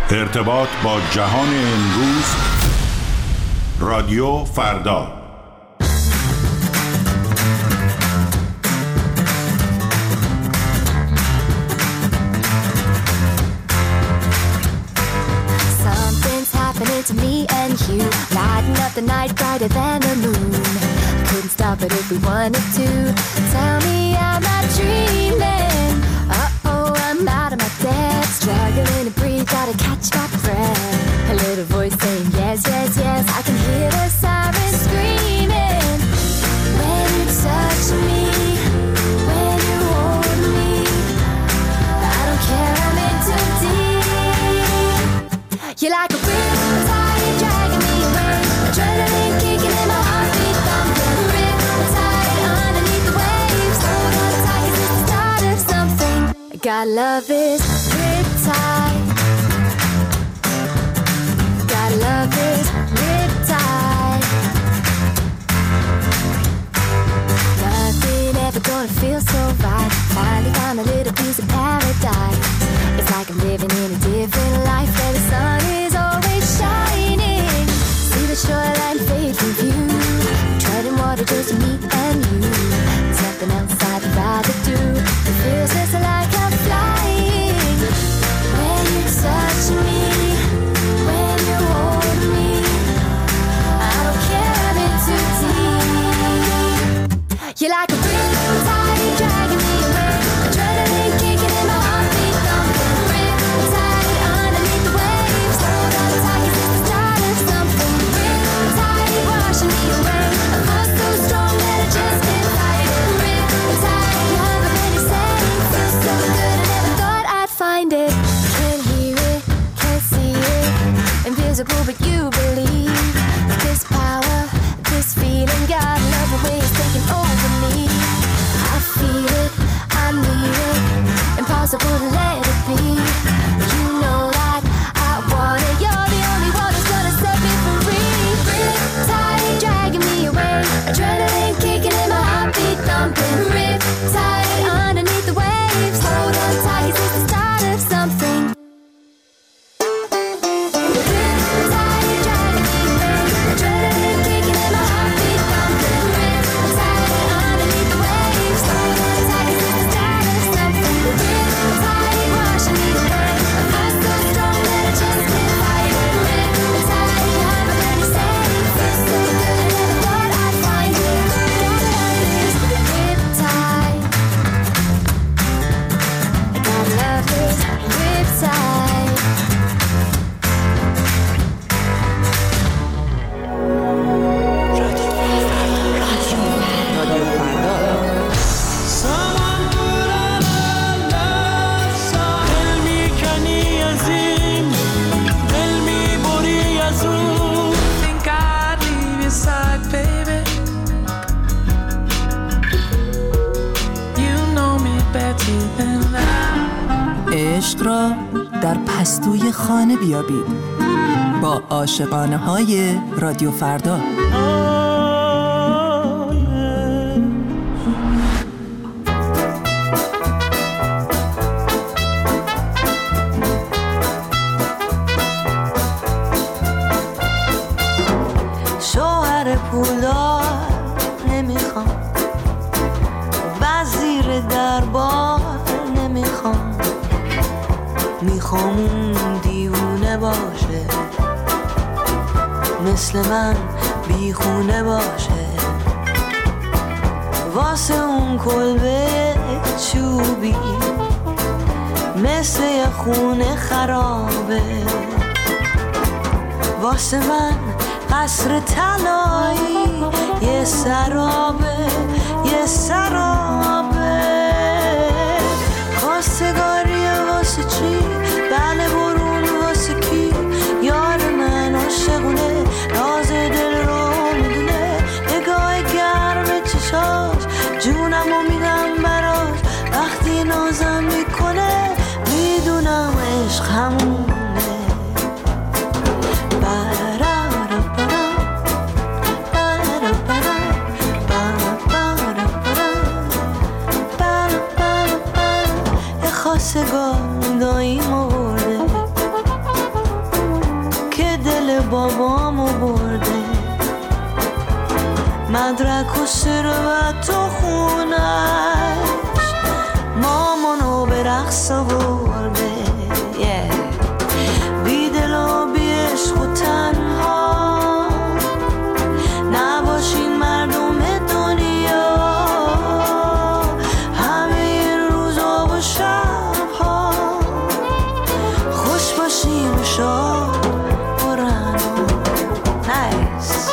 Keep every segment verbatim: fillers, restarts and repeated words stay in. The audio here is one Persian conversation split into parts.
ارتباط با جهان امروز، رادیو فردا. Something's happening to me and you, lighting up the night brighter than the moon. Couldn't stop it if we wanted to. Tell me I'm not dreaming. Uh-oh, I'm out of my depth, struggling to breathe, gotta catch my breath. A little voice saying yes, yes, yes. I can hear the sirens screaming. When you touch me, when you hold me, I don't care, I'm in too deep. You're like a riptide dragging me away, adrenaline kicking in my heartbeat thumping. Riptide underneath the waves, hold on tight 'cause it's the start of something. God love is riptide. God love is riptide. Nothing ever gonna feel so right. Finally found a little piece of paradise. It's like I'm living in a different life where the sun is always shining. See the shoreline fade from view, treading water just me and you. There's nothing else I'd rather do. It feels just like I'm flying. When you touch me, when you hold me, I don't care, I'm in too deep. You're like a riptide dragging me away, adrenaline kicking in my heartbeat thumping. Riptide underneath the waves, hold on tight 'cause it's the start of something. Riptide washing me away, a force so strong that I just can't fight it. Riptide, love it when you say it, feels so good I never thought I'd find it. Can't hear it, can't see it, invisible but you believe. This power, this feeling, God love the way it's taking over me. I feel it, I need it, impossible to let it be. You know that I want it, you're the only one who's gonna set me free. Riptide dragging me away, adrenaline kicking in my heartbeat thumping. Riptide underneath the waves, hold on tight 'cause it's the start of something. Riptide dragging me away, adrenaline kicking in my heartbeat thumping. Riptide underneath the waves, hold on tight 'cause it's the start of something. Riptide washing me away, a force so strong that I just can't fight it. Riptide, love it when you say it, feels so good I never thought I'd find it. Riptide, I gotta love this riptide. Someone put on a love song. دل میکنی از این، دل میبری از اون. Think I'd leave your side, baby. You know me better than that. عشق را در پستوی خانه بیابید با عاشقانه های رادیو فردا. شوهر پولدار نمیخوام، وزیر دربار نمیخوام، میخوام اون دیوونه باشه، مثل من بیخونه باشه، واسه اون کلبه چوبی مثل یه خونه خرابه، واسه من قصر طلایی یه سرابه، یه سرابه. خواستگاری واسه چی؟ بله برون واسه کی؟ یار من عاشقونه، راز دل رو میدونه، نگاه گرم چشاش جونمو میدم براش، وقتی نازم میکنه میدونم عشق همونه. خواستگار داییم آورده، مدرک و ثروت و خونش مامانو به رقص آورده بی دل و بی عشق و تنها نباشین مردم دنیا همه روزا و شبها خوش باشین و شاد برن نایس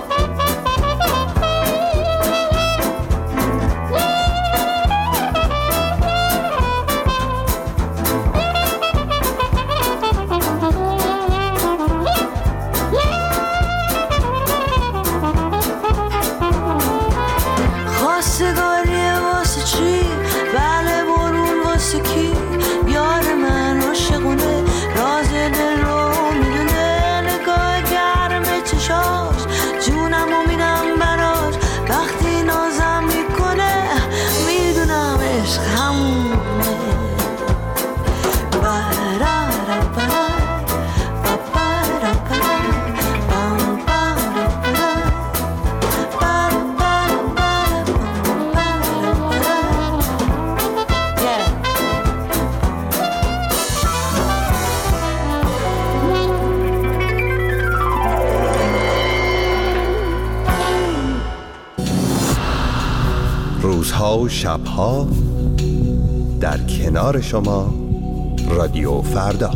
روزها و شبها در کنار شما رادیو فردا.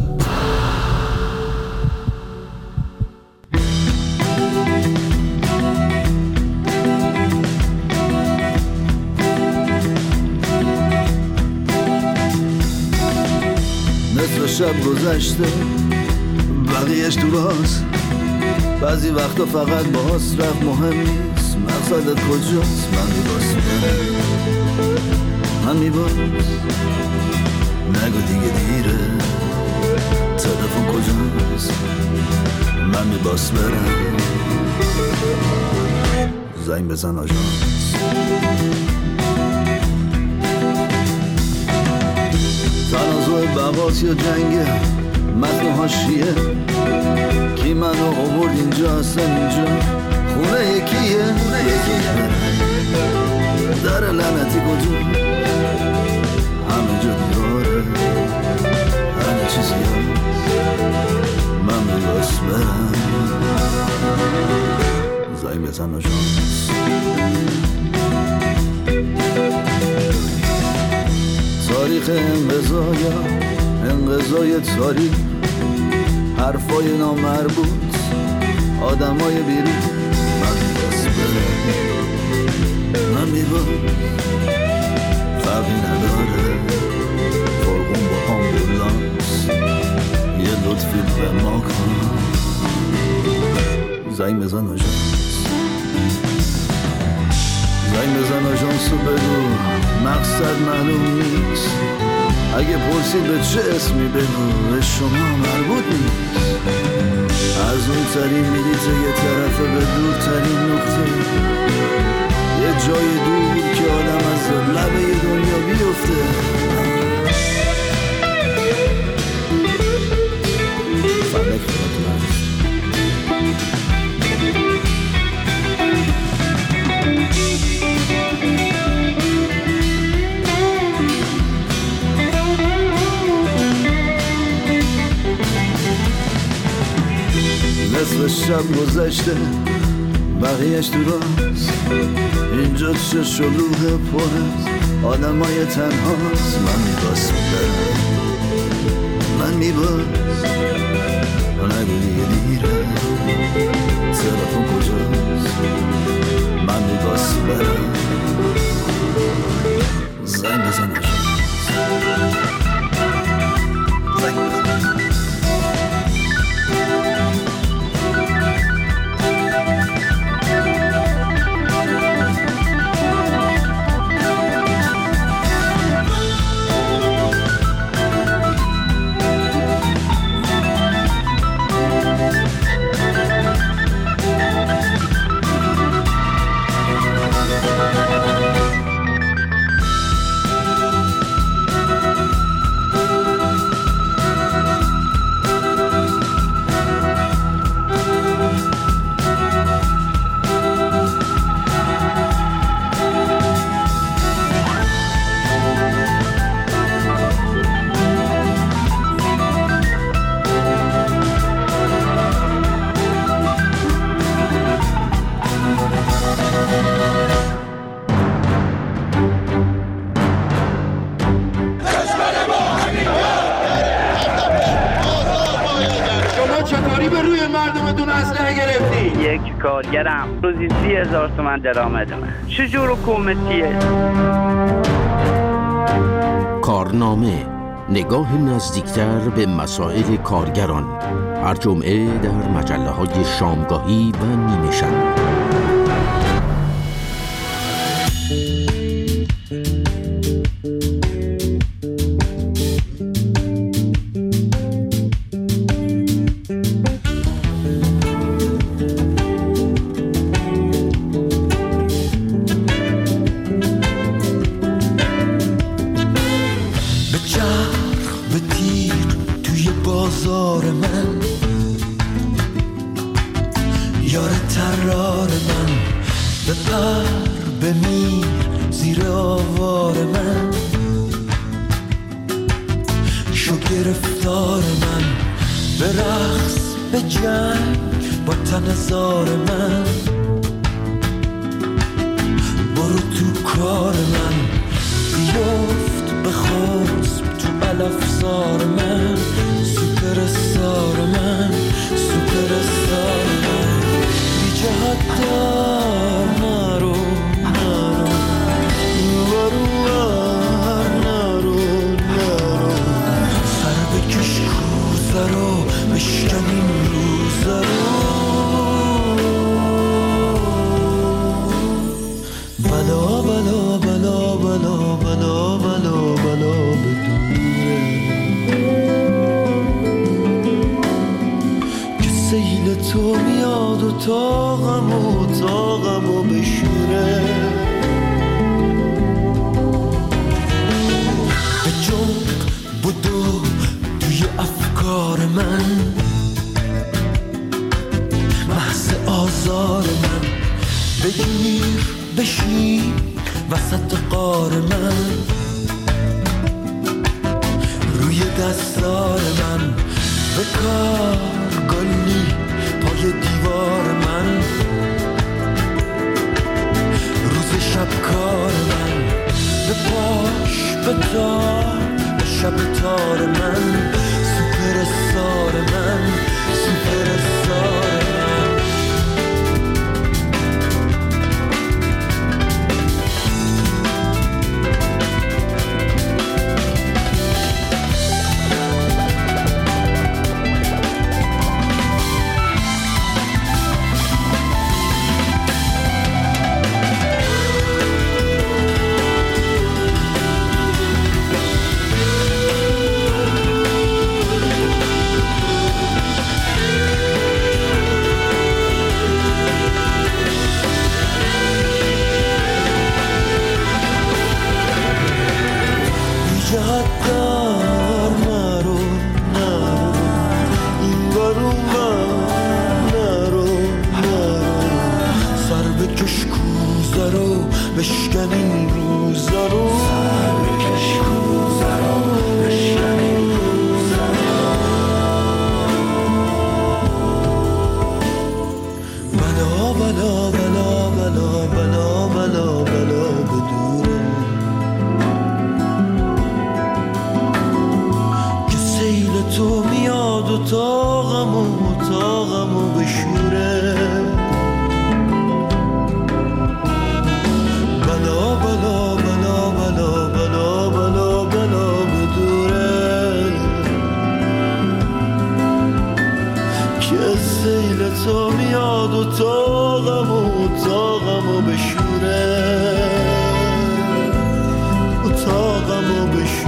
نصف شب گذشته بقیهش تو راست، بعضی وقتا فقط باز رفت مهم نیست، مقصدت کجاست؟ من میباس برم من میباس نگو دیگه دیره، تلفن کجاست؟ من میباس برم زنگ بزن آژانس. تنازع بواس یا جنگه متن حاشیه، کی منو آورد اینجا اصلا اینجا خونه یکیه، در لعنتی کجا همه جا دیواره همه چیزی هست، من میباس برم زنگ بزن آژانس. تاریخ انقضایا انقضای تاریخ، حرفای نامربوط آدمای بیری، من میباس برم من میباس فرقی نداره فرقون با آمبولانس، یه لطفی به ما کن زنگ بزن آژانس. زنگ بزن آژانس رو بگو مقصد معلوم نیست، اگه پرسید به چه اسمی بگو به شما مربوط نیست، از اون ترین میلیته یه طرفه به دور ترین نقطه، یه جای دور که آدم از لبه دنیا بیفته. فلک خودتون هست نصف شب گذشته بقیهش تو راست، اینجا چه شلوغ پر از آدمای تنهاست، من میباس برم من میباس نگو دیگه دیره، تلفن کجاست؟ من میباس برم زنگ بزن آژانس. زنگ بزن مردمتون اسلحه گرفتی؟ یک کارگرم روزی سی هزار تومن درآمدمه. چجور حکومتیه؟ کارنامه، نگاه نزدیکتر به مسائل کارگران، هر جمعه در مجله‌های شامگاهی و نیمه شب. اتاقمو بشوره